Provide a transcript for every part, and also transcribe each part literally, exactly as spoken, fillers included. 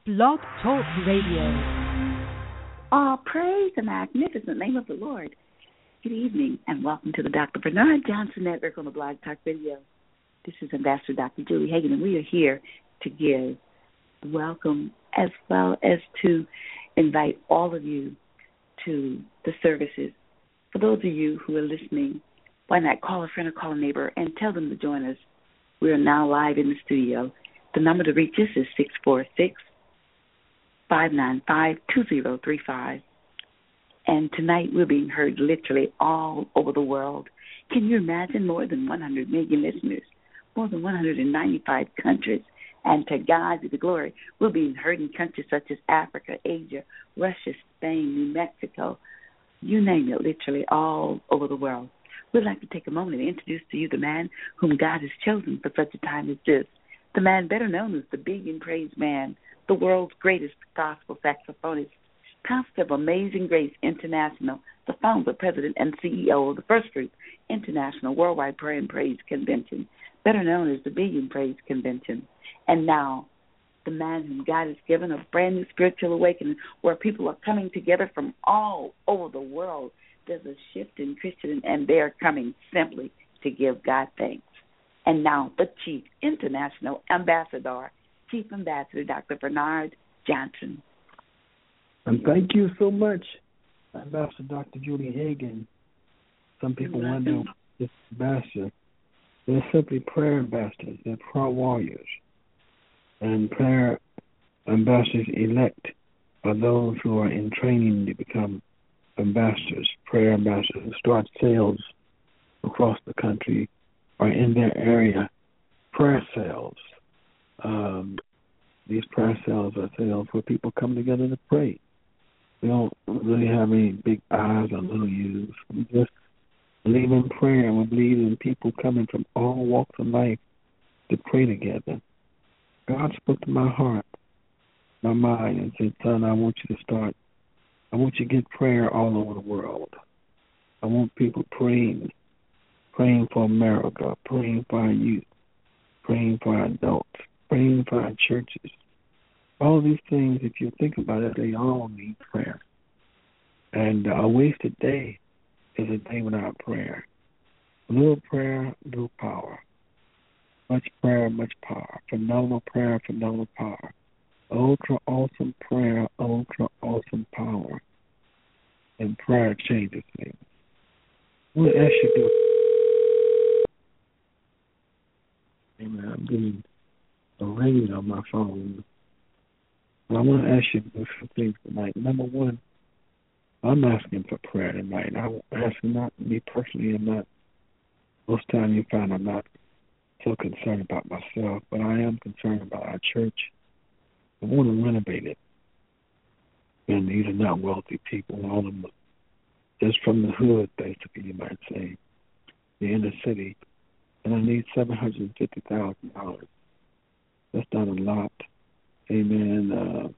Blog Talk Radio. All praise the magnificent name of the Lord. Good evening and welcome to the Doctor Bernard Johnson Network on the Blog Talk Radio. This is Ambassador Doctor Julie Hagan, and we are here to give welcome as well as to invite all of you to the services. For those of you who are listening, why not call a friend or call a neighbor and tell them to join us. We are now live in the studio. The number to reach us is six four six, five nine five, two zero three five. And tonight we're being heard literally all over the world. Can you imagine more than one hundred million listeners, more than one hundred ninety-five countries? And to God be the glory, we're being heard in countries such as Africa, Asia, Russia, Spain, New Mexico, you name it, literally all over the world. We'd like to take a moment and introduce to you the man whom God has chosen for such a time as this. The man better known as the Big and Praise Man, the world's greatest gospel saxophonist, pastor of Amazing Grace International, the founder, president, and C E O of the First Fruit International Worldwide Prayer and Praise Convention, better known as the Big and Praise Convention. And now, the man whom God has given a brand new spiritual awakening where people are coming together from all over the world. There's a shift in Christian, and they're coming simply to give God thanks. And now, the Chief International Ambassador, Chief Ambassador Doctor Bernard Johnson. And thank you so much, Ambassador Doctor Julie Hagan. Some people wonder this ambassador. They're simply prayer ambassadors. They're prayer warriors. And prayer ambassadors elect are those who are in training to become ambassadors, prayer ambassadors who start sales across the country or in their area, prayer sales. Um, these prayer sales are sales where people come together to pray. We don't really have any big I's or little U's. We just believe in prayer, and we believe in people coming from all walks of life to pray together. God spoke to my heart, my mind, and said, son, I want you to start, I want you to get prayer all over the world. I want people praying, praying for America, praying for our youth, praying for our adults, praying for our churches. All these things, if you think about it, they all need prayer. And a wasted day is a day without prayer. Little prayer, little power. Much prayer, much power. Phenomenal prayer, phenomenal power. Ultra awesome prayer, ultra awesome power. And prayer changes things. I want to ask you to Amen. I'm getting a ringing on my phone. I want to ask you to do some things tonight. Number one, I'm asking for prayer tonight. I'm asking not me personally. I'm not, most times you find I'm not so concerned about myself, but I am concerned about our church. I want to renovate it. And these are not wealthy people. All of them just from the hood, basically, you might say, the inner city. And I need seven hundred fifty thousand dollars. That's not a lot. Amen.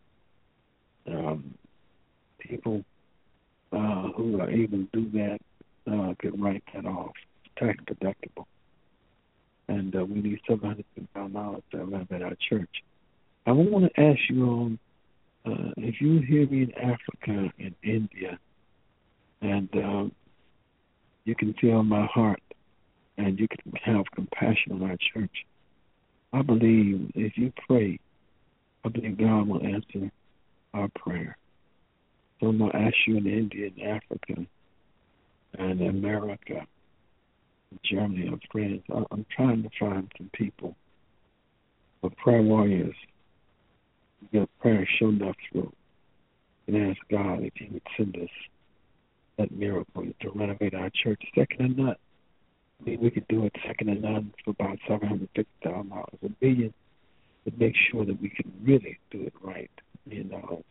Uh, um, people uh, who are able to do that uh, can write that off. It's tax deductible. And uh, we need seven hundred fifty thousand dollars to renovate our church. I want to ask you on, uh, if you hear me in Africa and India, and um, you can feel my heart, and you can have compassion on our church, I believe if you pray, I believe God will answer our prayer. So I'm going to ask you in India and Africa and America, Germany and France, I'm trying to find some people, for prayer warriors, get prayer shown up through, and ask God if He would send us that miracle to renovate our church. Second to none. I mean, we could do it second to none for about seven hundred fifty thousand dollars. A million to make sure that we can really do it right. A million dollars.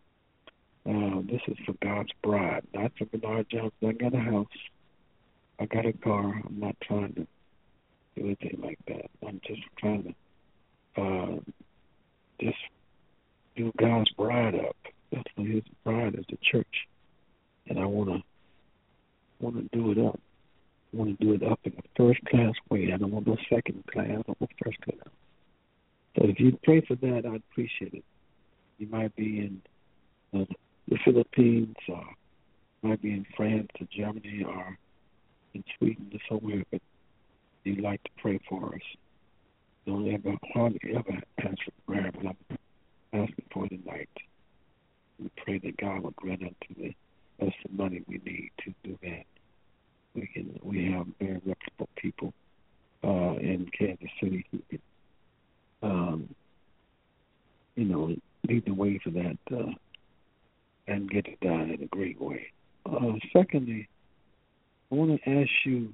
Uh, this is for God's bride, not for Bernard Johnson. I got a house. I got a car. I'm not trying to do anything like that. I'm just trying to uh, just do God's bride up. That's what His bride is, the church. And I want to want to do it up. I want to do it up in a first class way. I don't want no second class. I want first class. So if you pray for that, I'd appreciate it. You might be in the, the Philippines, or might be in France or Germany or in Sweden or somewhere, but you'd like to pray for us. Don't ever, hardly ever ask for prayer, but I'm asking for tonight. We pray that God will grant unto the, us the money we need to do that. We can. We have very reputable people uh, in Kansas City who can, um, you know, lead the way for that uh, and get it done in a great way. Uh, secondly, I want to ask you,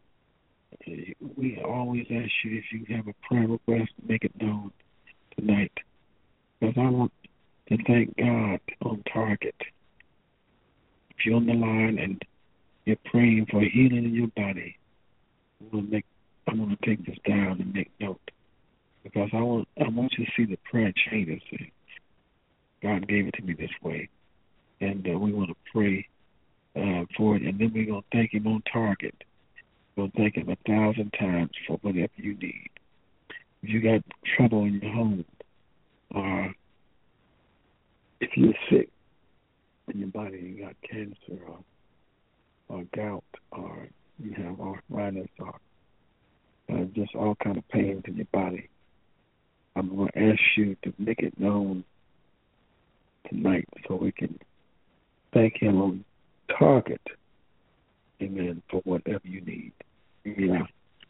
we always ask you if you have a prayer request, make it known tonight. Because I want to thank God on target. If you're on the line and you're praying for healing in your body, I want to make, I want to take this down and make note. Because I want, I want you to see the prayer changes. God gave it to me this way. And uh, we want to pray uh, for it. And then we're going to thank Him on target. We're going to thank Him a thousand times for whatever you need. If you got trouble in your home, or if you're sick in your body, you got cancer or, or gout, or you have arthritis, or uh, just all kind of pains in your body, I'm going to ask you to make it known tonight so we can thank Him on target, amen, for whatever you need. Yeah.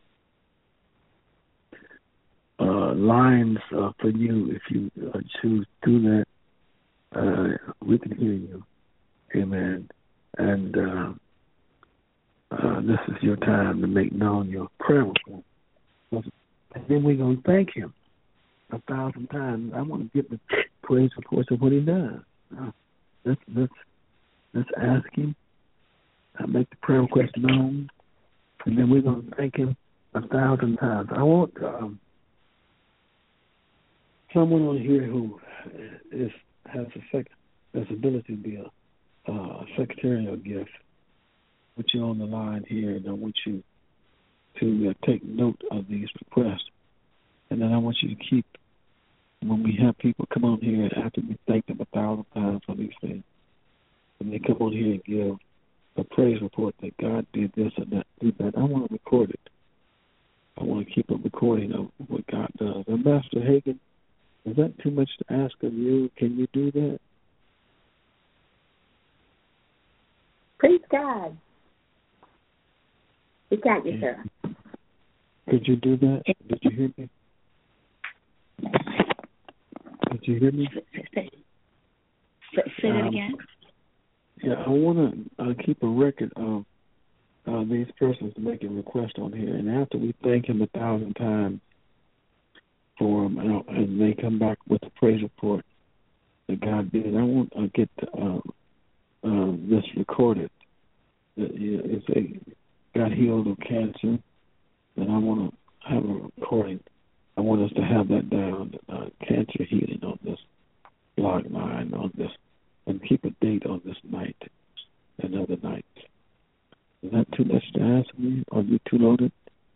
Uh, lines uh, for you, if you uh, choose to do that, uh, we can hear you, amen. And uh, uh, this is your time to make known your prayer request. And then we're going to thank Him a thousand times. I want to get the praise reports of what He does. Uh, let's, let's, let's ask Him, uh, make the prayer request known, and then we're going to thank Him a thousand times. I want um, someone on here who is has a sec, has ability to be a uh, secretarial gift. Put you on the line here, and I want you to uh, take note of these requests. And then I want you to keep, when we have people come on here after we thank them a thousand times for these things, and they come on here and give a praise report that God did this and that, did that, I want to record it. I want to keep a recording of what God does. Ambassador Hagan, is that too much to ask of you? Can you do that? Praise God. We got you, sir. Could you do that? Did you hear me? Did you hear me? Say, say, say that um, again. Yeah, I want to uh, keep a record of uh, these persons making requests on here, and after we thank Him a thousand times for them, and, and they come back with a praise report that God did, I want to get uh, uh, this recorded. That, yeah, if they got healed of cancer, then I want to have a recording. I want us to have that down, uh, cancer healing on this blog line, on this, and keep a date on this night and other nights. Is that too much to ask me? Are you too loaded?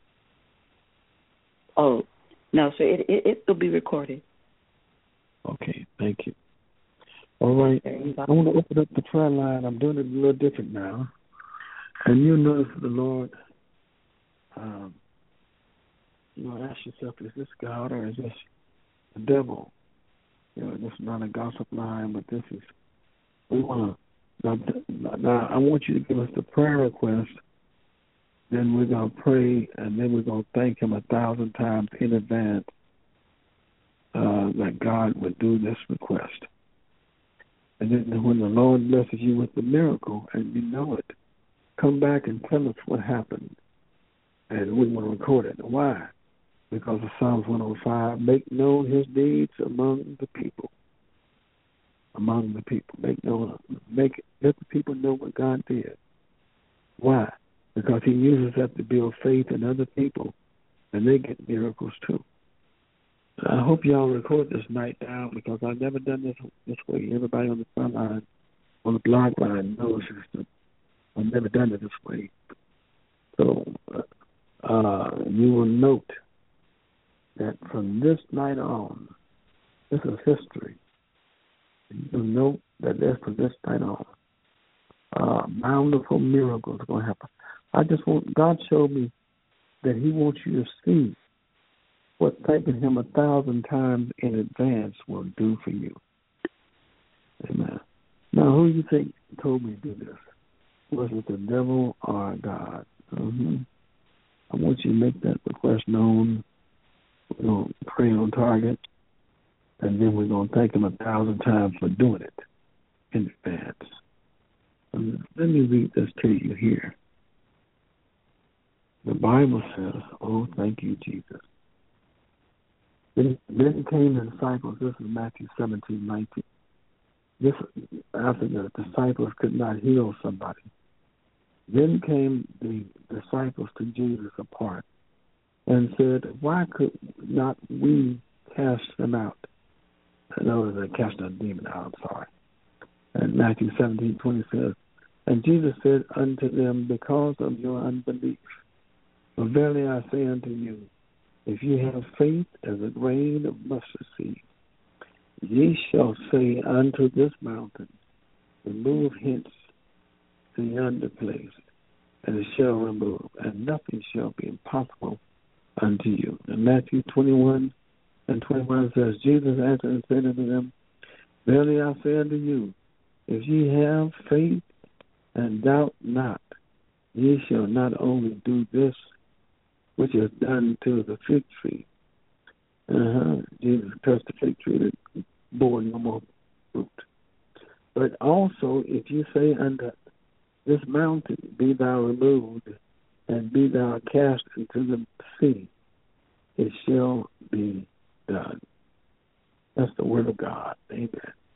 Oh, no, sir. It, it, it will be recorded. Okay, thank you. All right. I want to open up the prayer line. I'm doing it a little different now. And you notice the Lord, um, you know, ask yourself, is this God or is this the devil? You know, this is not a gossip line, but this is, we want to, now, now I want you to give us the prayer request, then we're going to pray, and then we're going to thank Him a thousand times in advance uh, that God would do this request. And then when the Lord blesses you with the miracle and you know it, come back and tell us what happened. And we want to record it. Why? Because of Psalms one oh five, make known His deeds among the people. Among the people. Make known, make, let the people know what God did. Why? Because He uses that to build faith in other people, and they get miracles too. I hope y'all record this night down, because I've never done this this way. Everybody on the front line, on the blog line, knows this. I've never done it this way. So uh, you will note that from this night on, this is history. know that there's from this point on, uh, bountiful miracles are going to happen. I just want, God showed me that he wants you to see what thanking him a thousand times in advance will do for you. Amen. Now, who do you think told me to do this? Was it the devil or God? Mm-hmm. I want you to make that request known. We're going to pray on target, and then we're going to thank him a thousand times for doing it in advance. Um, let me read this to you here. The Bible says, oh, thank you, Jesus. Then, then came the disciples. This is Matthew seventeen, nineteen. This, after the disciples could not heal somebody. Then came the disciples to Jesus apart and said, why could not we cast them out? In other words, they cast a demon out, I'm sorry. And Matthew seventeen, twenty says, and Jesus said unto them, because of your unbelief. For verily I say unto you, if ye have faith as a grain of mustard seed, ye shall say unto this mountain, remove hence to yonder place, and it shall remove, and nothing shall be impossible unto you. And Matthew twenty-one and twenty-one says, Jesus answered and said unto them, verily I say unto you, if ye have faith and doubt not, ye shall not only do this which is done to the fig tree. Uh-huh. Jesus cursed the fig tree that bore no more fruit. But also, if you say unto this mountain, be thou removed, and be thou cast into the sea, it shall be done. That's the word of God. Amen.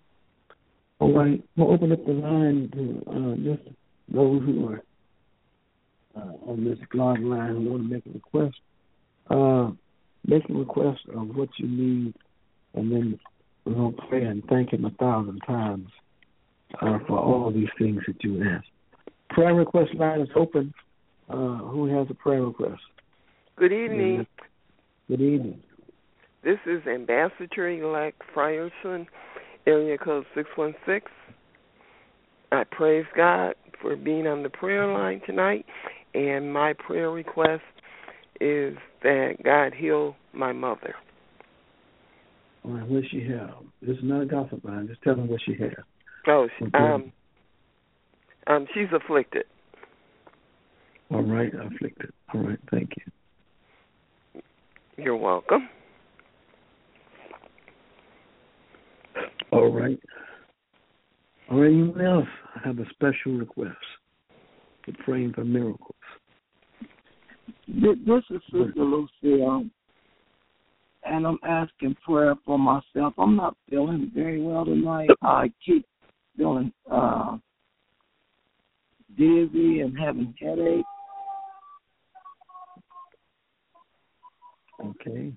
All right, we'll open up the line to uh, just those who are uh, on this blog line who want to make a request. Uh, make a request of what you need, and then we're going to pray and thank him a thousand times uh, for all these things that you ask. Prayer request line is open. Uh, who has a prayer request? Good evening. Good evening. This is Ambassador-elect Frierson, area code six one six. I praise God for being on the prayer line tonight, and my prayer request is that God heal my mother. All right, what she have? This is not a gossip line. Just tell me what she has. Oh, she, um, um, she's afflicted. All right, afflicted. All right, thank you. You're welcome. All right. All right, anyone else? I have a special request. We're praying for miracles. This is Sister Lucille, and I'm asking prayer for myself. I'm not feeling very well tonight. I keep feeling uh, dizzy and having headaches. Okay.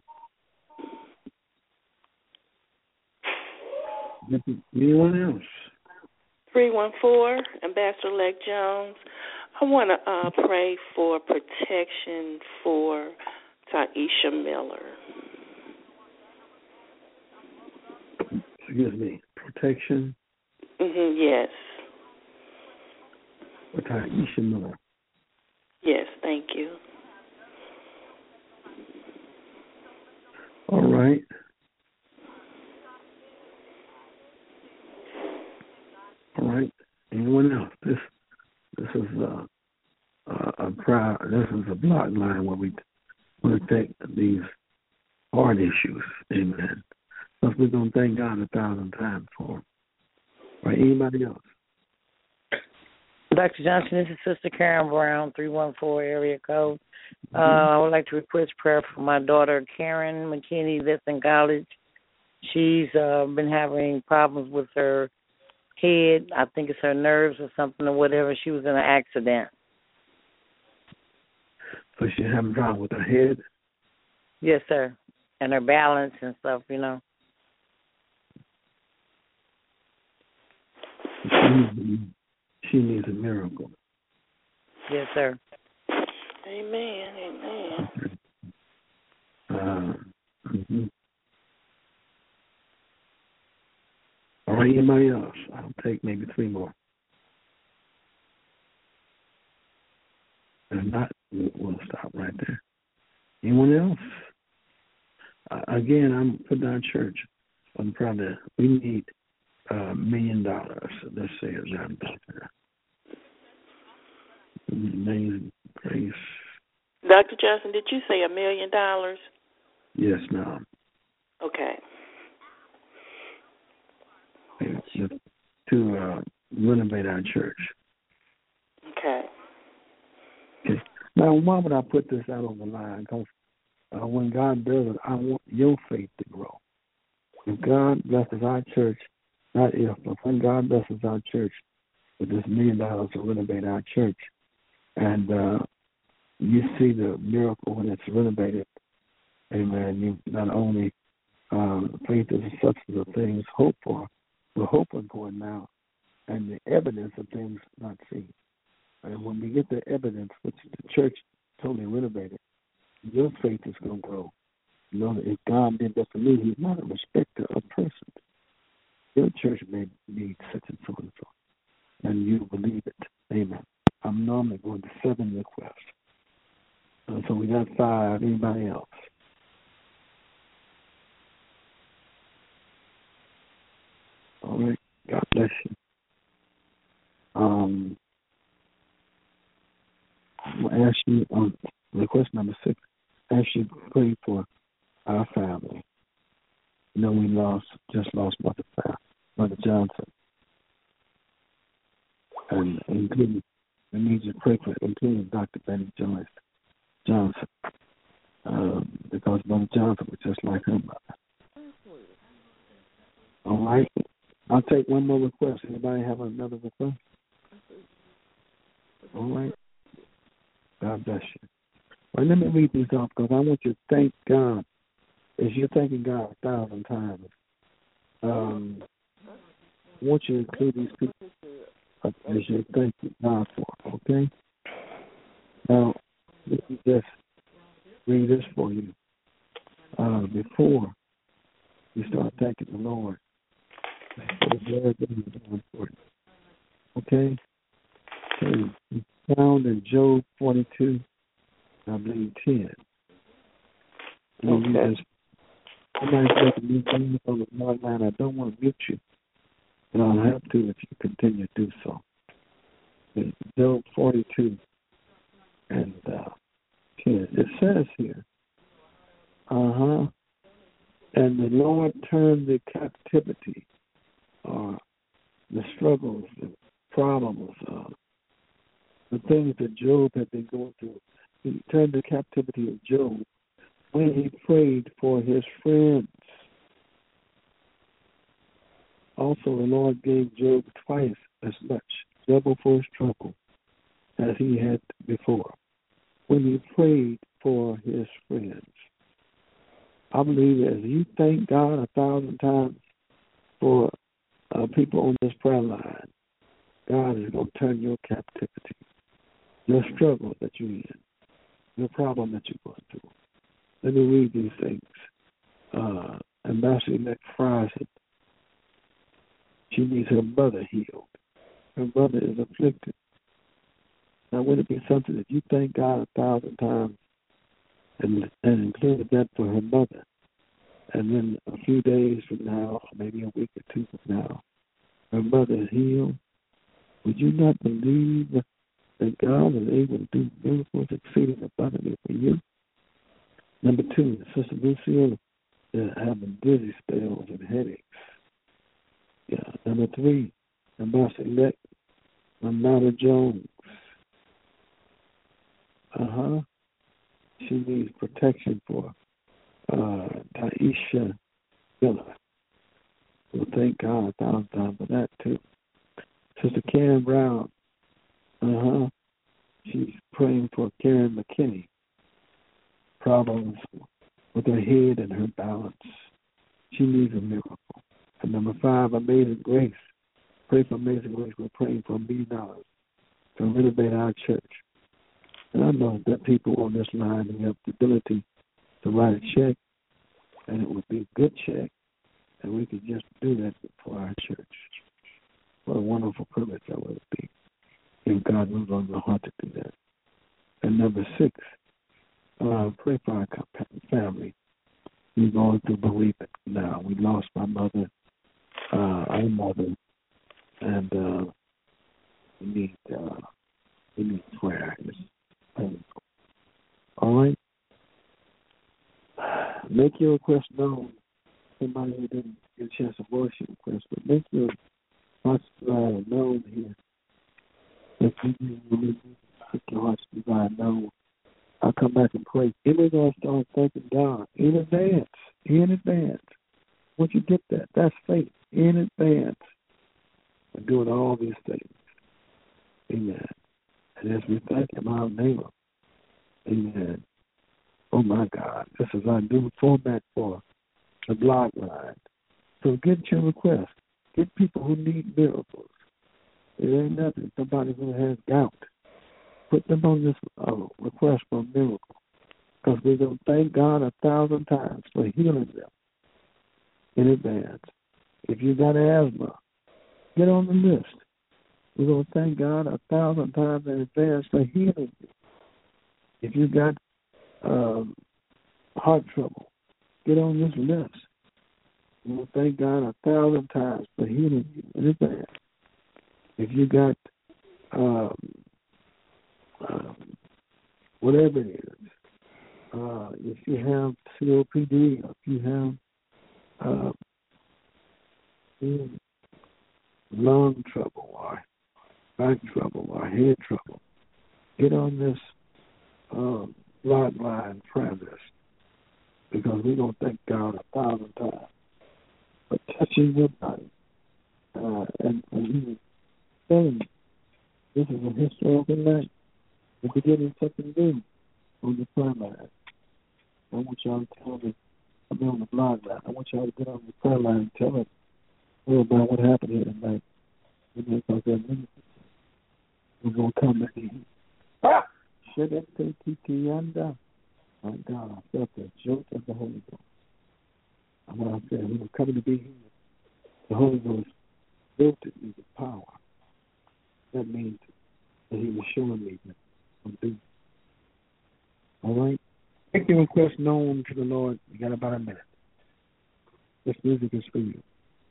Anyone else? three one four, Ambassador-elect Jones. I want to uh, pray for protection for Taisha Miller. Excuse me. Protection? Mm-hmm, yes. For Taisha Miller. Yes, thank you. All right. All right. Anyone else? This this is uh, a, a prayer. This is a block line where we want to take these hard issues. Amen. Plus, we're going to thank God a thousand times for them. All right. Anybody else? Doctor Johnson, this is Sister Karen Brown, three one four area code. Uh, I would like to request prayer for my daughter, Karen McKinney, that's in college. She's uh, been having problems with her head. I think it's her nerves or something or whatever. She was in an accident. So she's having problems with her head? Yes, sir. And her balance and stuff, you know. She needs, she needs a miracle. Yes, sir. Amen, amen. Uh, mm-hmm. All Or anybody else? I'll take maybe three more. If not, we'll stop right there. Anyone else? Uh, again, I'm putting down church. I'm probably, we need a million dollars. Let's say it's out there. Amazing grace. Doctor Johnson, did you say a million dollars? Yes, ma'am. Okay. To uh, renovate our church. Okay. Okay. Now, why would I put this out on the line? Because uh, when God does it, I want your faith to grow. If God blesses our church, not if, but when God blesses our church with this million dollars to renovate our church, and uh, you see the miracle when it's renovated, amen, you not only um, faith is the substance of things hoped for, we're hoping for it now, and the evidence of things not seen. And when we get the evidence, which the church totally renovated, your faith is going to grow. You know, if God did that for me, he's not a respecter of persons. Your church may need such and so and so, and you believe it. Amen. I'm normally going to seven requests. Uh, so we got five. Anybody else? All right. God bless you. Um, I'm going to ask you on request number six, ask you to pray for our family. You know, we lost, just lost Mother, Mother Johnson. And including, we need you to pray for, including Doctor Betty Joyce Johnson. Um, because Mother Johnson was just like her mother. All right. I'll take one more request. Anybody have another request? All right. God bless you. Well, let me read these off because I want you to thank God. As you're thanking God a thousand times, um, I want you to include these people as you're thanking God for, okay? Now, let me just read this for you. Uh, before you start thanking the Lord, it's very, very important. Okay? Okay. It's found in Job forty-two, I believe ten. And you just, somebody's making me things on the blood line. I don't want to mute you, but I'll have to if you continue to do so. It's Job forty-two and uh, ten. It says here, uh-huh, and the Lord turned the captivity, or uh, the struggles, the problems, uh, the things that Job had been going through. He turned the captivity of Job when he prayed for his friends. Also, the Lord gave Job twice as much, double for his trouble, as he had before, when he prayed for his friends. I believe as you thank God a thousand times for uh, people on this prayer line, God is going to turn your captivity, your struggle that you're in, your problem that you're going through. Let me read these things. Uh, Ambassador-elect Fry said she needs her mother healed. Her mother is afflicted. Now, would it be something that you thank God a thousand times and, and included that for her mother, and then a few days from now, or maybe a week or two from now, her mother is healed? Would you not believe that God is able to do miracles exceeding abundantly for you? Number two, Sister Lucille is having dizzy spells and headaches. Yeah. Number three, Ambassador-elect Amanda Jones. Uh-huh. She needs protection for uh, Taisha Miller. We'll thank God a thousand times for that, too. Sister Karen Brown. Uh-huh. She's praying for Karen McKinney. Problems with her head and her balance. She needs a miracle. And number five, Amazing Grace. Pray for Amazing Grace. We're praying for a million dollars to renovate our church. And I know that people on this line who have the ability to write a check, and it would be a good check, and we could just do that for our church. wonderful privilege that would be if God moves on your heart to do that. And number six, uh, pray for our family. We're going through bereavement now. We lost my mother, uh, our mother, and uh, we need uh, we need prayer. It's painful. All right? Make your request known. Somebody who didn't get a chance to voice your request, but make your heart's desire known here. If you really make your heart's desire known, I'll come back and pray. And we're going to start thanking God in advance. In advance. Once you get that, that's faith. In advance. We're doing all these things. Amen. And as we thank Him, our neighbor. Amen. Oh, my God. This is our new format for the blog line. So get your request. Get people who need miracles. It ain't nothing. Somebody who has doubt. Put them on this uh, request for a miracle. Because we're going to thank God a thousand times for healing them in advance. If you got asthma, get on the list. We're going to thank God a thousand times in advance for healing you. If you got um, heart trouble, get on this list. We're going to thank God a thousand times for healing you in advance. If you got um, um, whatever it is, uh, if you have C O P D, if you have uh, lung trouble or back trouble or head trouble, get on this um, blog line prayer list, because we're going to thank God a thousand times for touching your body. Uh, and, and He was telling me, this is a historical night. We're beginning something new on the prayer line. I want y'all to tell me, I mean on the blog line, I want y'all to get on the prayer line and tell us more about what happened here tonight. Because there are many people who are going to come and be ah! My God, I felt the jolt of the Holy Ghost. And when I said we were coming to be here, the Holy Ghost built it with power. That means that He was showing me that I'm doing. All right? Make your request known to the Lord. You got about a minute. This music is for you.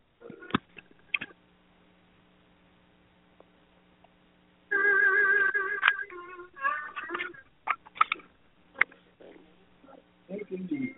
Thank you, Jesus.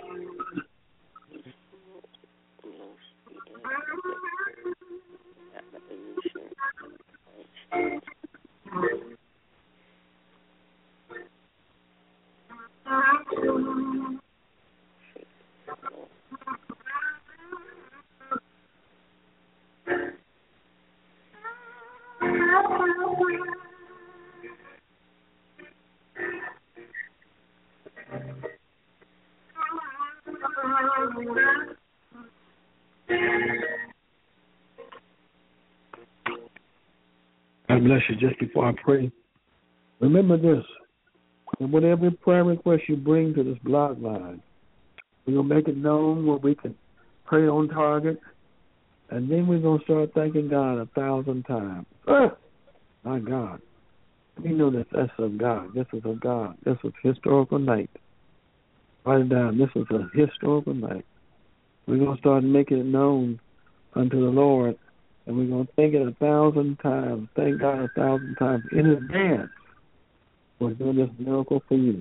God bless you. Just before I pray, remember this. And with every prayer request you bring to this blog line, we're going to make it known where we can pray on target, and then we're going to start thanking God a thousand times. Ah, my God. We know that that's of God. This is of God. This is historical night. Write it down. This is a historical night. We're going to start making it known unto the Lord, and we're going to thank it a thousand times. Thank God a thousand times in advance for doing this miracle for you.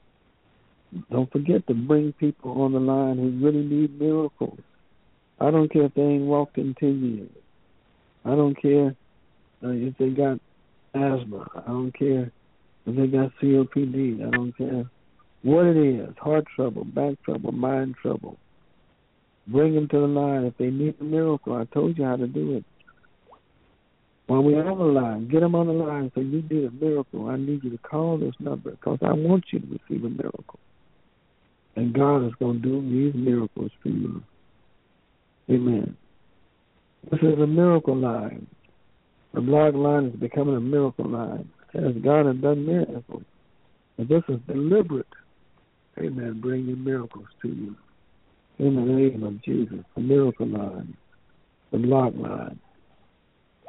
Don't forget to bring people on the line who really need miracles. I don't care if they ain't walked in ten years. I don't care uh, if they got asthma. I don't care if they got C O P D. I don't care what it is, heart trouble, back trouble, mind trouble. Bring them to the line. If they need a miracle, I told you how to do it. While we're on the line, get them on the line. So you need a miracle. I need you to call this number because I want you to receive a miracle. And God is going to do these miracles for you. Amen. This is a miracle line. The blog line is becoming a miracle line. As God has done miracles. And this is deliberate. Amen. Bringing miracles to you. In the name of Jesus. The miracle line. The blog line.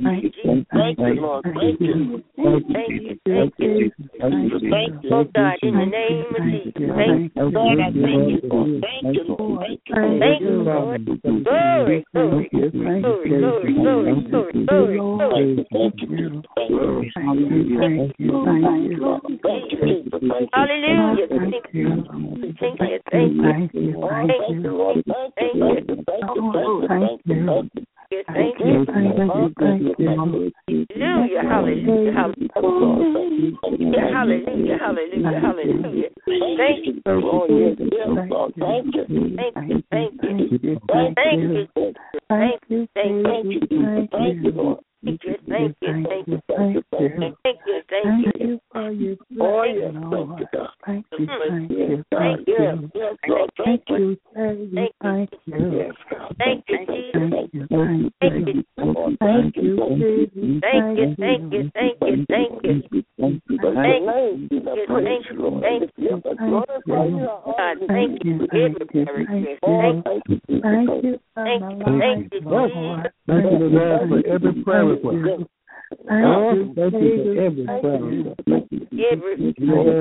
you, Jesus. Thank you, Lord. Thank you. Thank you. Thank you. Thank you, Lord God, in the name of Jesus. Thank you, Lord. I thank you, Lord. Thank you, Lord. Thank you, Lord. Glory, glory, glory, glory, glory, glory, glory. Thank you. Thank you. Hallelujah. Thank you. Thank you. Thank you. Thank you, Lord. Thank you. Thank you. Thank you. Thank you. Hallelujah. Hallelujah. Hallelujah. Hallelujah. Hallelujah. Hallelujah. Thank you. Lord. Thank you. Thank you. Thank you. Thank you. Thank you. Thank you. Thank you, Lord. Thank you, thank you, thank you, thank you, thank you, thank you, thank you for your blessing, Lord. Thank you, thank you, thank you, thank you, thank you, thank you, Jesus, thank you, thank you, thank you, thank you, thank you, thank you, thank you, thank you, thank you, thank you, God, thank you, thank you, thank you, thank you, thank you, thank you, Lord. Thank you, Lord, for every prayer request. Thank you for every prayer request. Every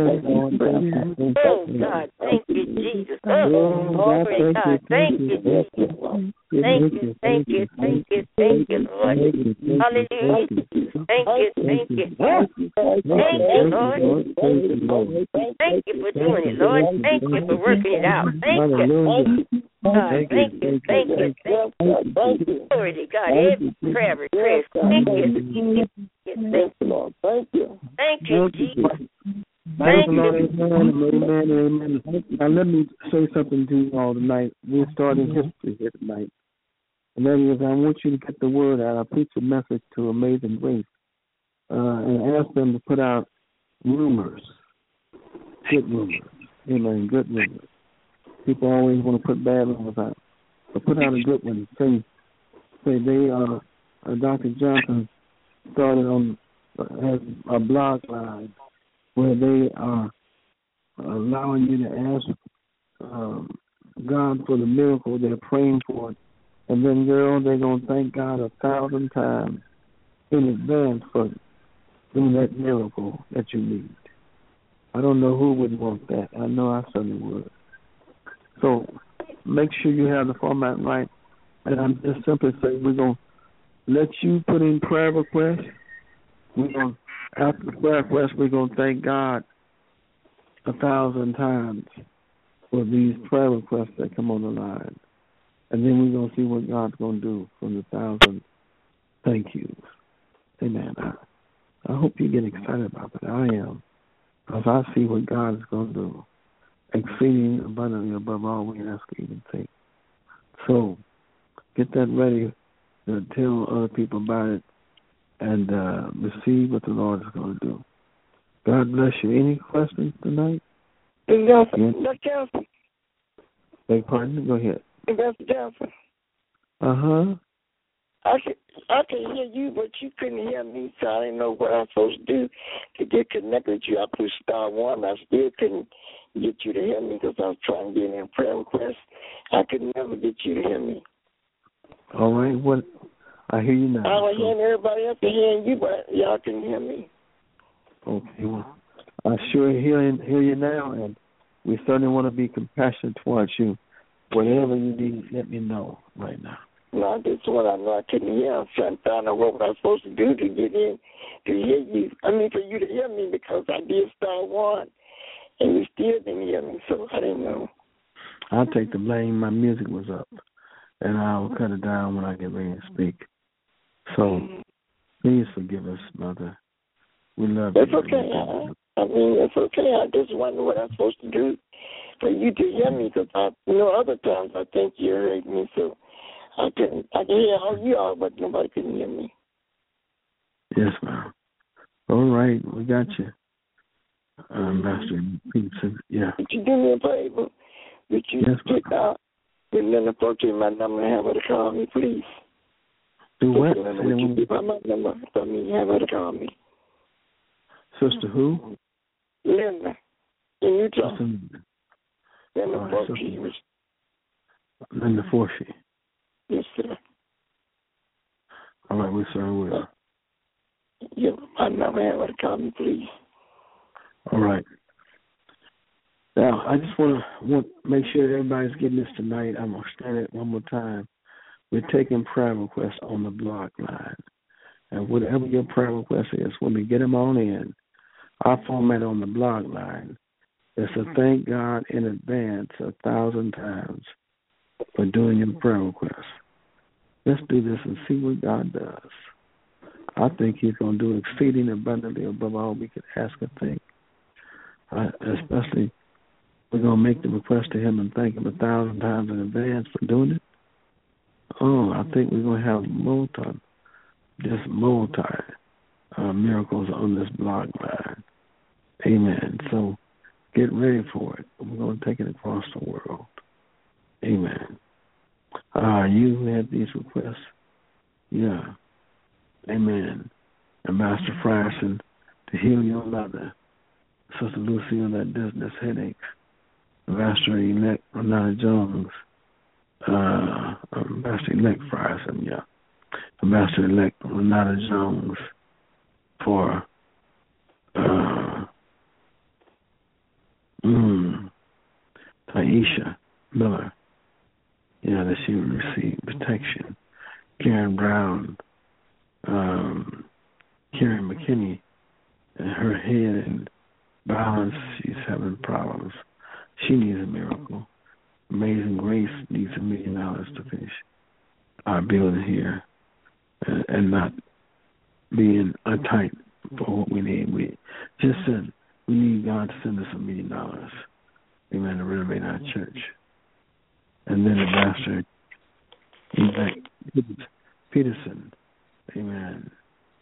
oh God, thank you, Jesus. Oh, glory God, thank you, Jesus. Thank you, thank you, thank you, thank you, Lord. Hallelujah. Thank you, thank you. Thank you, Lord. Thank you for doing it, Lord. Thank you for working it out. Thank you. God, thank you, thank you, thank you. Glory to God. Every prayer request. Thank you. Thank you, Lord. Thank you. Thank you, Jesus. Thank you, Lord. Amen, amen, amen. Now let me say something to you all tonight. We're starting history here tonight. And that is, I want you to get the word out. I preach a message to Amazing Grace uh, and ask them to put out rumors, good rumors. Amen, good rumors. People always want to put bad rumors out. But put out a good one. Say, say they are, uh, Doctor Johnson started on has a blog line where they are allowing you to ask um, God for the miracle. They're praying for it. And then, girl, they're going to thank God a thousand times in advance for doing that miracle that you need. I don't know who would want that. I know I certainly would. So make sure you have the format right. And I'm just simply saying we're going to let you put in prayer requests. We're going to, after the prayer requests, we're going to thank God a thousand times for these prayer requests that come on the line. And then we're going to see what God's going to do from the thousand thank yous. Amen. I, I hope you get excited about that. I am. Because I see what God is going to do. Exceeding abundantly above all we ask or even think. So get that ready to tell other people about it and uh, receive what the Lord is going to do. God bless you. Any questions tonight? Johnson, Doctor Johnson. Beg pardon? Go ahead. Doctor Johnson. Uh-huh. I could, I could hear you, but you couldn't hear me, so I didn't know what I was supposed to do to get connected with you. I pushed star one. I still couldn't get you to hear me because I was trying to get in prayer requests. I could never get you to hear me. All right. What? I hear you now. I was hearing everybody else hearing you, but y'all couldn't hear me. Okay. Well, I sure hear, hear you now, and we certainly want to be compassionate towards you. Whatever you need, let me know right now. No, this one I know I couldn't hear. I'm trying to find out what was I supposed to do to get in to hear you. I mean, for you to hear me because I did star one, and you still didn't hear me, so I didn't know. I'll take the blame. My music was up, and I'll cut it down when I get ready to speak. So mm-hmm. Please forgive us, Mother. We love That's you. That's okay. I, I mean, it's okay. I just wonder what I'm supposed to do for you to hear me because, I, you know, other times I think you heard me, so I can I can hear all you are, but nobody can hear me. Yes, ma'am. All right, we got you. Um, Master Peterson, yeah. Would you do me a favor? Would you yes, take out the Linda Fortune, my number, and have her to call me, please? Do what? Linda, would you give her my number for me, have her to call me? Sister who? Linda. In Utah. Linda Linda Fortune. Linda Fortune. Yes, sir. All right, we certainly will. Yeah, my number, have to call me, please. All right. Now, I just want to want make sure everybody's getting this tonight. I'm going to stand it one more time. We're taking prayer requests on the block line. And whatever your prayer request is, when we get them on in, our format on the blog line is to thank God in advance a thousand times for doing your prayer requests. Let's do this and see what God does. I think He's going to do exceeding abundantly above all we could ask or think. I, especially, we're going to make the request to Him and thank Him a thousand times in advance for doing it. Oh, I think we're going to have multi, just multi uh, miracles on this blog line. Amen. So get ready for it. We're going to take it across the world. Amen. Uh, you who had these requests? Yeah. Amen. And Master Frierson, to heal your mother. Sister Lucy on that business headache. Master-elect Renata Jones. Uh, Master-elect Frierson, yeah. Master-elect Renata Jones for uh, mm, Taisha Miller. Yeah, that she would receive protection. Karen Brown, um, Karen McKinney, and her head and balance, she's having problems. She needs a miracle. Amazing Grace needs a million dollars to finish our building here and, and not being uptight for what we need. We just said we need God to send us a million dollars, amen, to renovate our church. And then Ambassador Peterson, amen.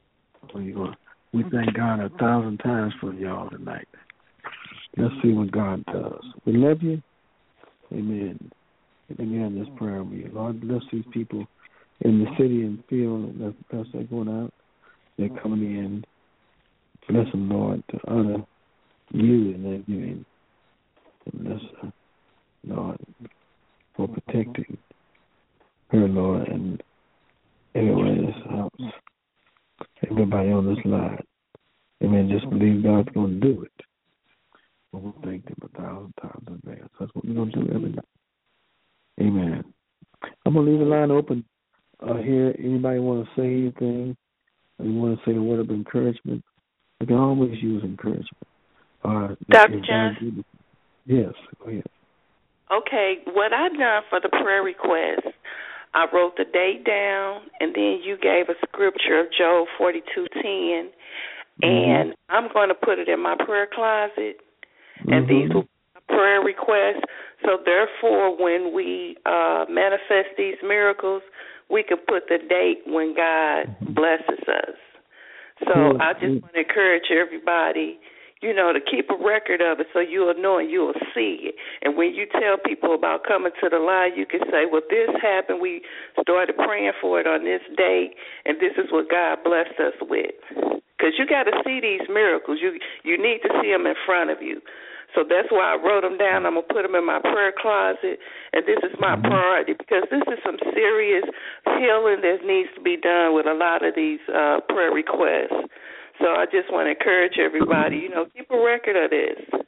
We thank God a thousand times for y'all tonight. Let's see what God does. We love you. Amen. And again, this prayer with you. Lord, bless these people in the city and field as they're going out. They're coming in. Bless them, Lord, to honor you in their giving. And bless her, Lord, for protecting her, Lord, and everyone in this house. Everybody on this line. Amen. Just believe God's going to do it. But we'll thank Him a thousand times in advance. That's what we're going to do every night. Amen. I'm going to leave the line open uh, here. Anybody want to say anything? Or you want to say a word of encouragement? We can always use encouragement. Uh, Doctor Johnson? Yes, go ahead. Okay, what I done for the prayer request, I wrote the date down, and then you gave a scripture of Job forty-two ten, and mm-hmm. I'm going to put it in my prayer closet, mm-hmm. and these will be my prayer requests. So therefore, when we uh, manifest these miracles, we can put the date when God blesses us. So mm-hmm. I just want to encourage everybody, you know, to keep a record of it so you'll know and you'll see it. And when you tell people about coming to the line, you can say, well, this happened. We started praying for it on this date, and this is what God blessed us with. Because you got to see these miracles. You you need to see them in front of you. So that's why I wrote them down. I'm going to put them in my prayer closet, and this is my priority because this is some serious healing that needs to be done with a lot of these uh, prayer requests. So I just want to encourage everybody, you know, keep a record of this.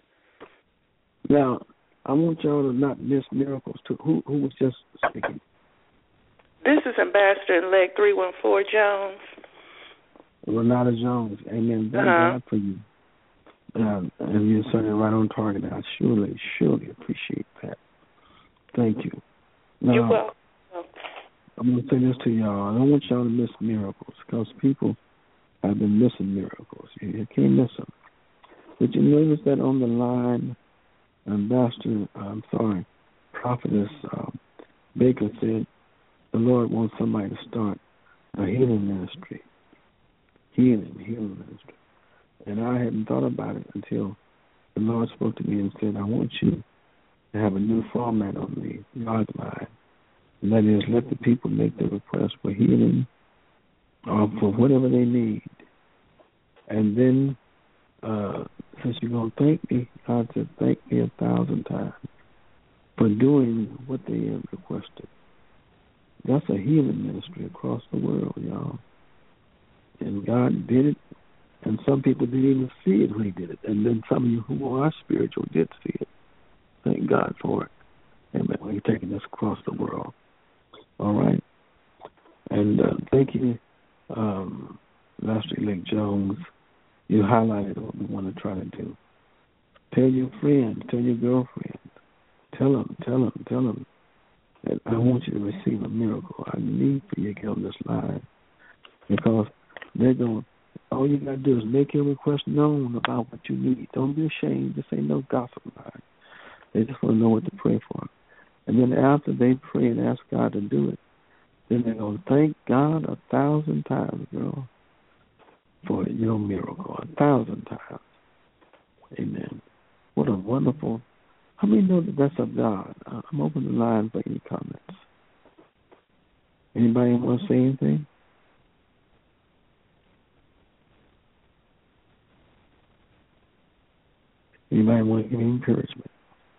Now, I want y'all to not miss miracles, too. Who, who was just speaking? This is Ambassador-elect three one four Jones. Renata Jones. Amen. Thank uh-huh. God for you. Um, and you're certainly right on target. I surely, surely appreciate that. Thank you. Now, you're welcome. I'm going to say this to y'all. I don't want y'all to miss miracles because people have been missing miracles. You can't miss them. Did you notice that on the line, Ambassador, I'm sorry, Prophetess uh, Baker said the Lord wants somebody to start a healing ministry. Healing, healing ministry. And I hadn't thought about it until the Lord spoke to me and said, I want you to have a new format on the log line. And that is, let the people make the request for healing or for whatever they need. And then, uh, since you're going to thank me, God said, thank me a thousand times for doing what they have requested. That's a healing ministry across the world, y'all. and God did it, and some people didn't even see it when He did it, and then some of you who are spiritual did see it. Thank God for it. Amen. We're taking this across the world. All right. And uh, thank you, um, Master Elect Jones. You highlighted what we want to try to do. Tell your friends, tell your girlfriend, tell them, tell them, tell them that I want you to receive a miracle. I need for you to get on this line because they're going. All you got to do is make your request known about what you need. Don't be ashamed. This ain't no gossip line. They just want to know what to pray for. And then after they pray and ask God to do it, then they're going to thank God a thousand times, girl, for your miracle, a thousand times. Amen. What a wonderful. How many know that that's of God? I'm opening the line for any comments. Anybody want to say anything? Anybody want to give me encouragement?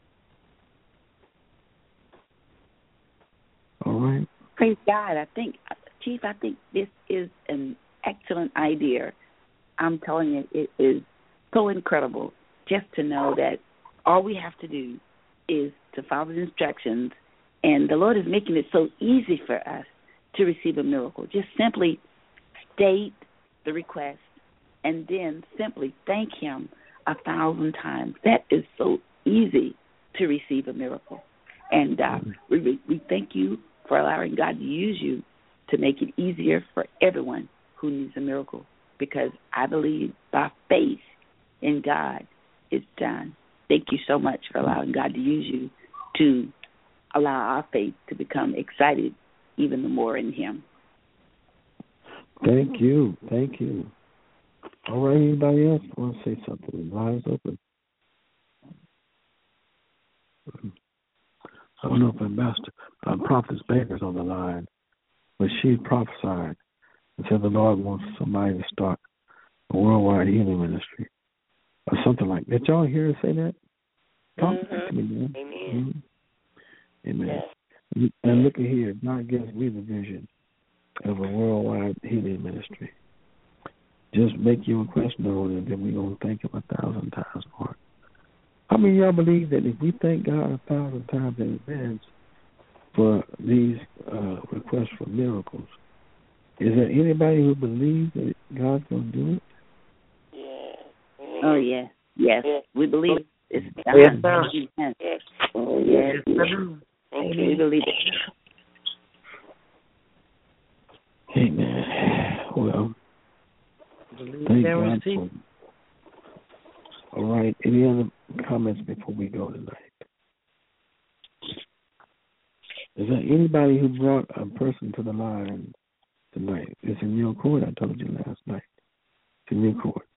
All right. Praise God. I think, Chief, I think this is an excellent idea. I'm telling you, it is so incredible just to know that all we have to do is to follow the instructions, and the Lord is making it so easy for us to receive a miracle. Just simply state the request and then simply thank Him a thousand times. That is so easy to receive a miracle. And uh, we, we thank you for allowing God to use you to make it easier for everyone who needs a miracle, because I believe by faith in God it's done. Thank you so much for allowing God to use you to allow our faith to become excited even the more in Him. Thank you. Thank you. All right, anybody else want to say something? The line's open. I don't know if Ambassador uh, Prophetess Baker's on the line, but she prophesied and said the Lord wants somebody to start a worldwide healing ministry or something like that. Did y'all hear her say that? Talk mm-hmm. to me, man. Amen. Mm-hmm. Amen. Yes. And look at here, God gives me the vision of a worldwide healing ministry. Just make your request known, and then we're going to thank Him a thousand times for it. How many of y'all believe that if we thank God a thousand times in advance for these uh, requests for miracles, is there anybody who believes that God's going to do it? Yeah. Oh, yes. Yes. yes. We believe it's done. Yes, sir. Yes. Yes. Oh, yes. Thank you. We believe it. Amen. Well, Believe thank and God receive. for it. All right. Any other comments before we go tonight? Is there anybody who brought a person to the line tonight? It's in your court. I told you last night. It's in your court.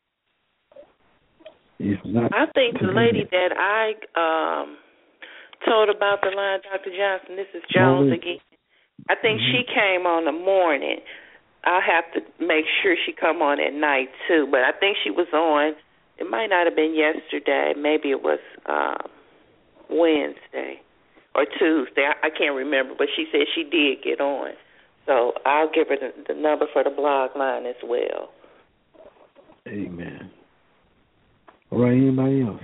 If not, I think the lady that I um, told about the line, Doctor Johnson, this is Jones oh, again. I think mm-hmm. she came on the morning. I'll have to make sure she come on at night, too. But I think she was on. It might not have been yesterday. Maybe it was um, Wednesday or Tuesday. I, I can't remember. But she said she did get on. So I'll give her the, the number for the blog line as well. Amen. All right, anybody else?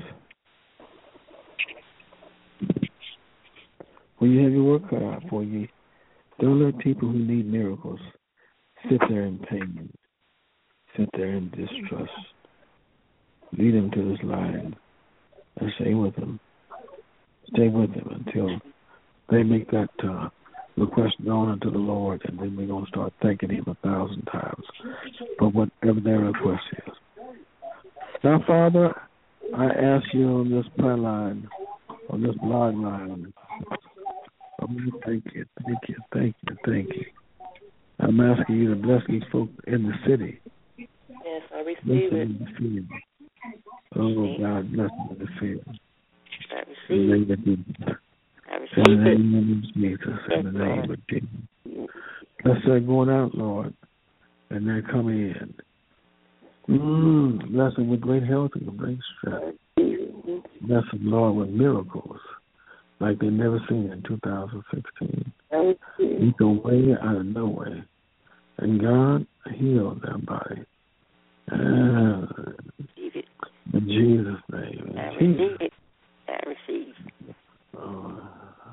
Well, you have your work cut out for you. Don't let people who need miracles sit there in pain, sit there in distrust. Lead them to this line and stay with them. Stay with them until they make that uh, request known unto the Lord, and then we're going to start thanking Him a thousand times for whatever their request is. Now, Father, I ask you on this prayer line, on this blog line, oh, thank you, thank you, thank you, thank you. I'm asking you to bless these folks in the city. Yes, I receive it. Oh, God, bless them in the field. I receive it. I receive in the name of Jesus, in the name of Jesus. Bless they're going out, Lord, and they're coming in. Mm, bless them with great health and great strength. Bless them, Lord, with miracles like they've never seen in two thousand sixteen. You go way out of no way And God healed their body. Uh, in Jesus' name. I In receive Jesus. it. I receive. Oh,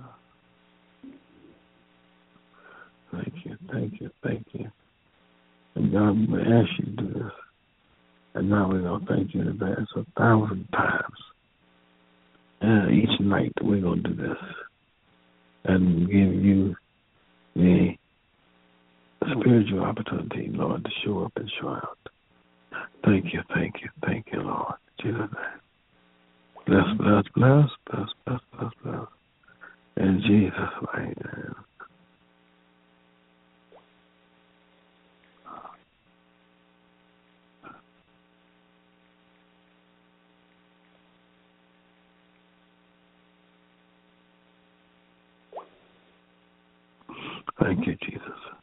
thank you, thank you, thank you. And God, we ask you to do this. And now we're going to thank you in advance a thousand times. And each night we're going to do this. And give you the spiritual opportunity, Lord, to show up and show out. Thank you, thank you, thank you, Lord. In Jesus' name. Bless, bless, bless, bless, bless, bless, bless. In Jesus' name. Thank you, Jesus.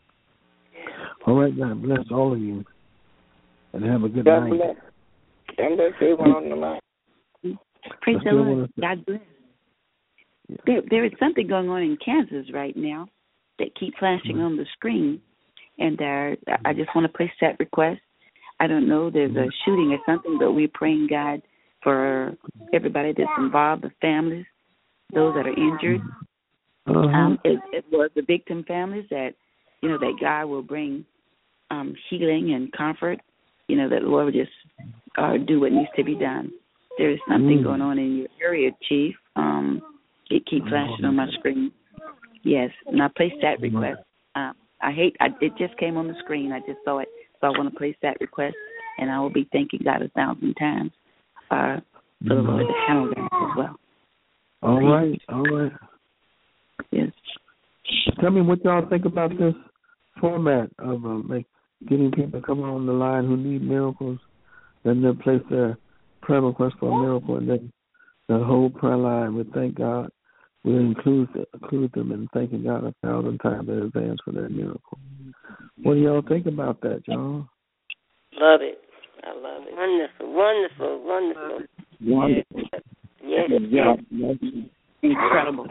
All right, God bless all of you. And have a good God night. bless. God bless everyone on the line. Praise Let's the do Lord. one. God bless. Yeah. There, there is something going on in Kansas right now that keep flashing Mhm. on the screen, and uh, I just want to place that request. I don't know, there's a shooting or something, but we're praying, God, for everybody that's involved, the families, those that are injured. Uh-huh. Um, it, it was the victim families that, you know, that God will bring um, healing and comfort, you know, that the Lord will just uh, do what needs to be done. There is something Mm. going on in your area, Chief. Um, it keeps flashing on my screen. Yes, and I placed that request. Um, I hate, I, it just came on the screen. I just saw it, so I want to place that request, and I will be thanking God a thousand times uh, for the Lord to handle that as well. All right, all right. Yes. Tell me what y'all think about this format of uh, like getting people to come on the line who need miracles, then they'll place their prayer request for a miracle, and then the whole prayer line would thank God. We'll include, include them in thanking God a thousand times in advance for their miracle. What do y'all think about that, y'all? Love it. I love it. Wonderful, wonderful, wonderful. Wonderful. Yes, Yeah. yes. Incredible.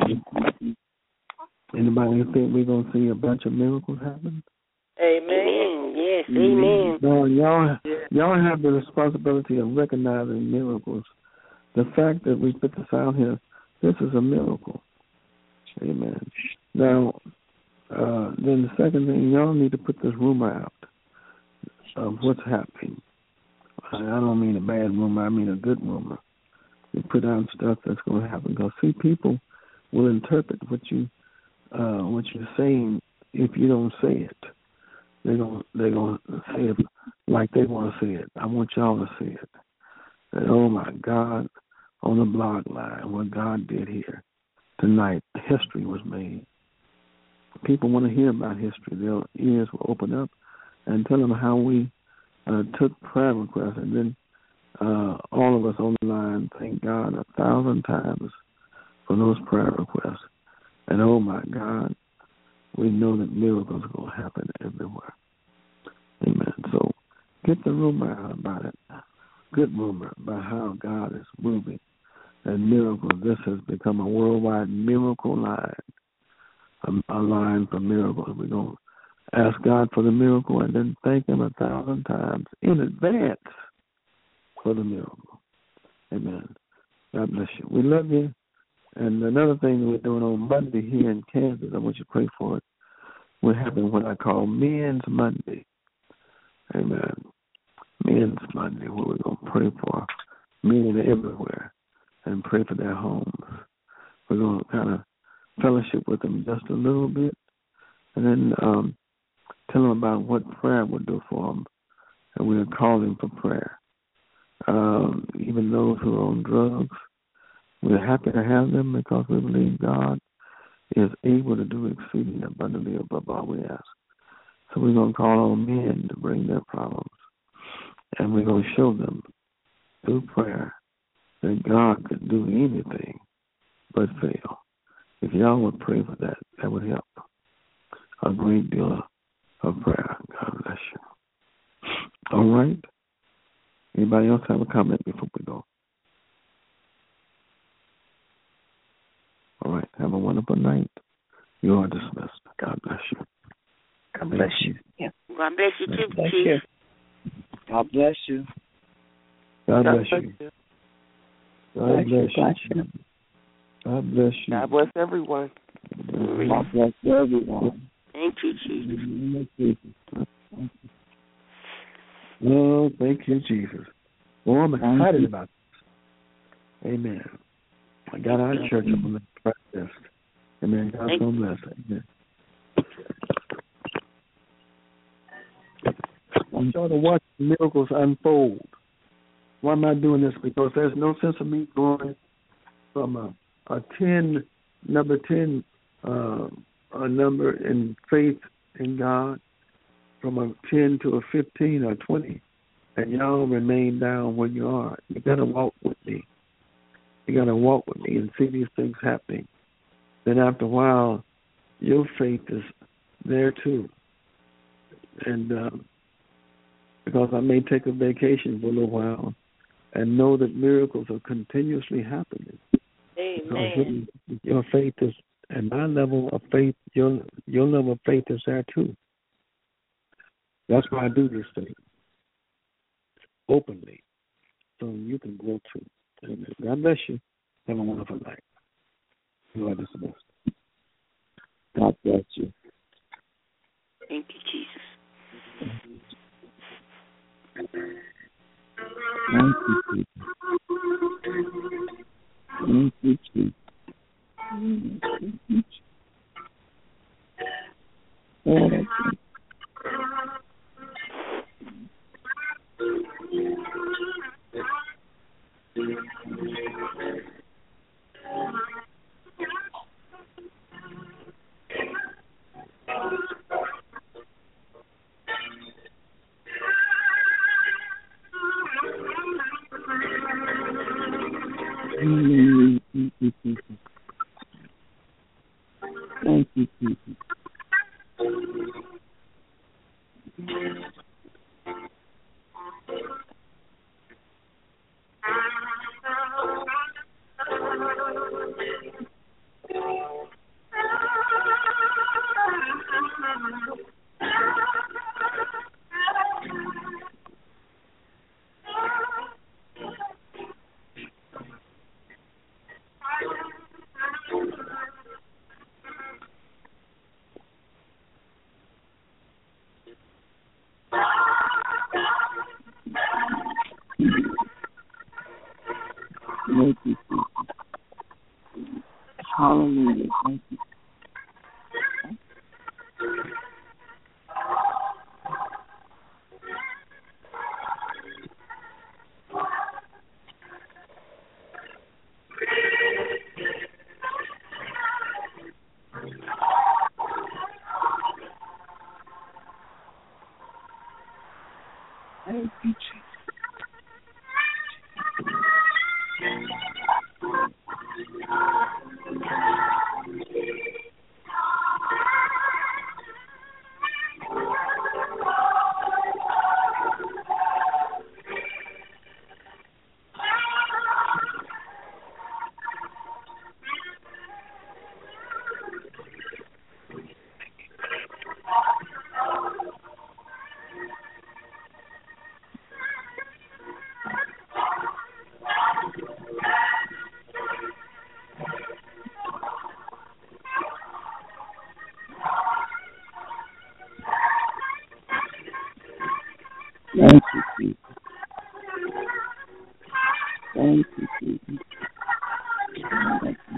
Anybody think we're going to see a bunch of miracles happen? Amen. Yes, amen. No, y'all, y'all have the responsibility of recognizing miracles. The fact that we put this out here, this is a miracle. Amen. Now, uh, then the second thing, y'all need to put this rumor out of what's happening. I don't mean a bad rumor, I mean a good rumor. You put out stuff that's going to happen. Because, see, people will interpret what, you, uh, what you're saying if you don't say it. They're going they're gonna say it like they want to say it. I want y'all to say it. That, oh, my God, on the blog line, what God did here tonight, history was made. People want to hear about history. Their ears will open up and tell them how we uh, took prayer requests, and then uh, all of us on the line thank God a thousand times for those prayer requests. And, oh, my God, we know that miracles are going to happen everywhere. Amen. So get the rumor out about it. Good rumor about how God is moving and miracles. This has become a worldwide miracle line, a, a line for miracles. We're going to ask God for the miracle and then thank Him a thousand times in advance for the miracle. Amen. God bless you. We love you. And another thing we're doing on Monday here in Kansas, I want you to pray for it. We're having what I call Men's Monday. Amen. Men's Monday, where we're going to pray for men everywhere and pray for their homes. We're going to kind of fellowship with them just a little bit and then um, tell them about what prayer will do for them. And we'll call them for prayer. Um, even those who are on drugs, we're happy to have them because we believe God is able to do exceeding abundantly above all we ask. So we're going to call on men to bring their problems. And we're going to show them through prayer that God could do anything but fail. If y'all would pray for that, that would help a great deal of prayer. God bless you. All right. Anybody else have a comment before we go? All right. Have a wonderful night. You are dismissed. God bless you. God bless you. Yeah. God bless you too, Thank Chief. you. God bless you. God bless bless you. you. God bless you. God bless you. God bless everyone. God bless everyone. Thank you, Jesus. Oh, thank you, Jesus. Well, I'm excited about this. Amen. I got our church on the practice. Amen. God's going to bless it. Amen. I'm trying to watch miracles unfold. Why am I doing this? Because there's no sense of me going from a, a ten, number ten, uh, a number in faith in God, from a ten to a fifteen or twenty, and y'all remain down where you are. You got to walk with me. You got to walk with me and see these things happening. Then after a while, your faith is there too. And uh, because I may take a vacation for a little while and know that miracles are continuously happening. Amen. Because your faith is, and my level of faith, your your level of faith is there too. That's why I do this thing openly, so you can grow too. Amen. God bless you. Have a wonderful night. You are dismissed. God bless you. Thank you, Jesus. Thank you, Jesus. Thank you, Jesus. Thank you. Thank you, Jesus. Thank you, Jesus. Hallelujah. Thank you. Thank you, Jesus. Thank you, Jesus. Thank you, Jesus. Thank you.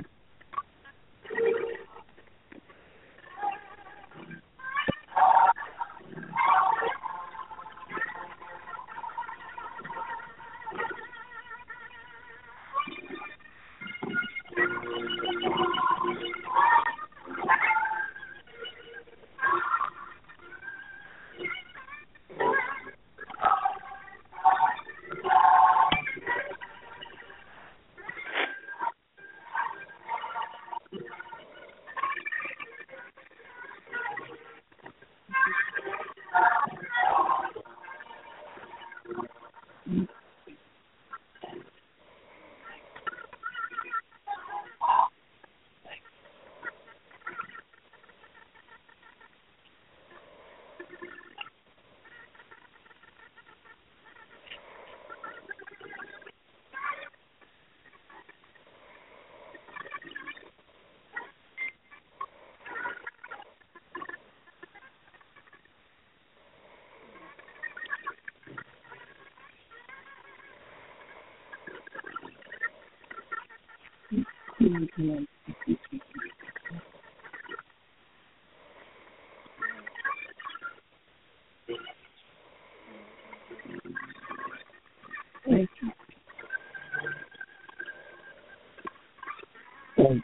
Thank you. Thank you.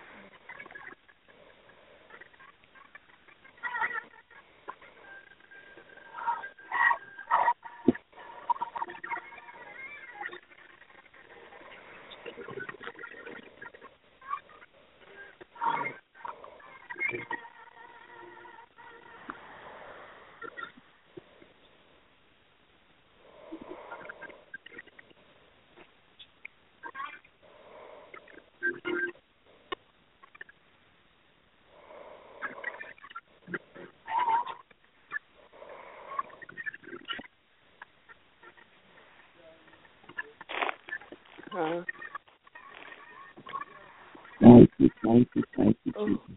Huh? Thank you, thank you, thank you, Oh. Jesus.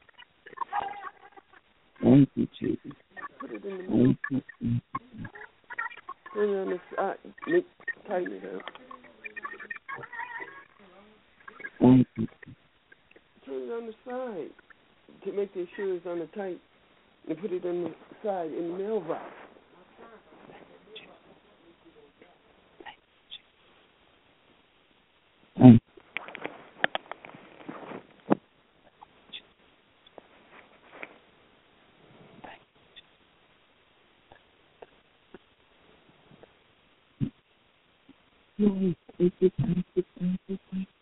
Thank you, Jesus. Put it in the middle. Thank you, thank you. Put it on the side. Make, tighten it up. Thank you. Put it on the side to make sure it's on the tight. And put it on the side in the mailbox. Thank you. Thank you, thank you, thank you, thank you.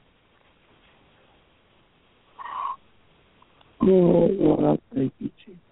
Oh, Lord, I thank you, Jesus.